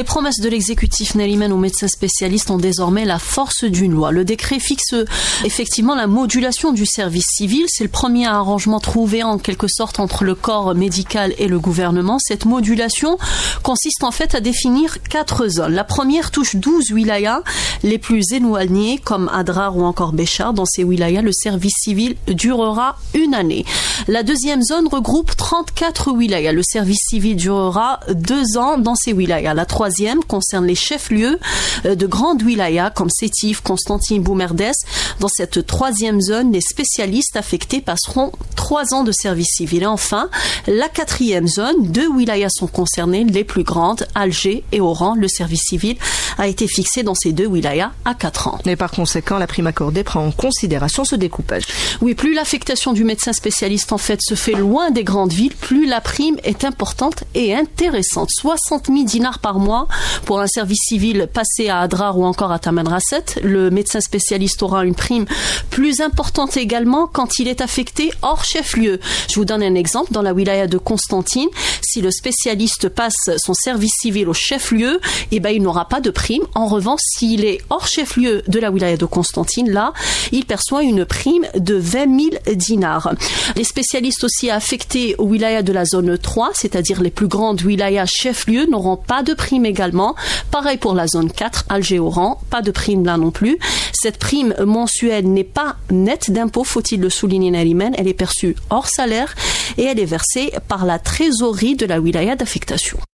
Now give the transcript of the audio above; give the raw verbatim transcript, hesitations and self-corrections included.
Les promesses de l'exécutif Nariman aux médecins spécialistes ont désormais la force d'une loi. Le décret fixe effectivement la modulation du service civil. C'est le premier arrangement trouvé en quelque sorte entre le corps médical et le gouvernement. Cette modulation consiste en fait à définir quatre zones. La première touche douze wilayas les plus éloignés comme Adrar ou encore Béchar. Dans ces wilayas, le service civil durera une année. La deuxième zone regroupe trente-quatre wilayas. Le service civil durera deux ans dans ces wilayas. La troisième concerne les chefs-lieux de grandes wilayas comme Sétif, Constantine, Boumerdès. Dans cette troisième zone, les spécialistes affectés passeront trois ans de service civil. Et enfin, la quatrième zone, deux wilayas sont concernées, les plus grandes, Alger et Oran. Le service civil a été fixé dans ces deux wilayas à quatre ans. Et par conséquent, la prime accordée prend en considération ce découpage. Oui, plus l'affectation du médecin spécialiste en fait se fait loin des grandes villes, plus la prime est importante et intéressante. soixante mille dinars par mois pour un service civil passé à Adrar ou encore à Tamanrasset. Le médecin spécialiste aura une prime plus importante également quand il est affecté hors chef-lieu. Je vous donne un exemple. Dans la wilaya de Constantine, si le spécialiste passe son service civil au chef-lieu, eh ben, il n'aura pas de prime. En revanche, s'il est hors chef-lieu de la wilaya de Constantine, là, il perçoit une prime de vingt mille dinars. Les spécialistes aussi affectés aux wilayas de la zone trois, c'est-à-dire les plus grandes wilayas chef-lieu, n'auront pas de prime également. Pareil pour la zone quatre, Alger-Oran, pas de prime là non plus. Cette prime mensuelle n'est pas nette d'impôt, faut-il le souligner Nariman. Elle est perçue hors salaire et elle est versée par la trésorerie de la wilaya d'affectation.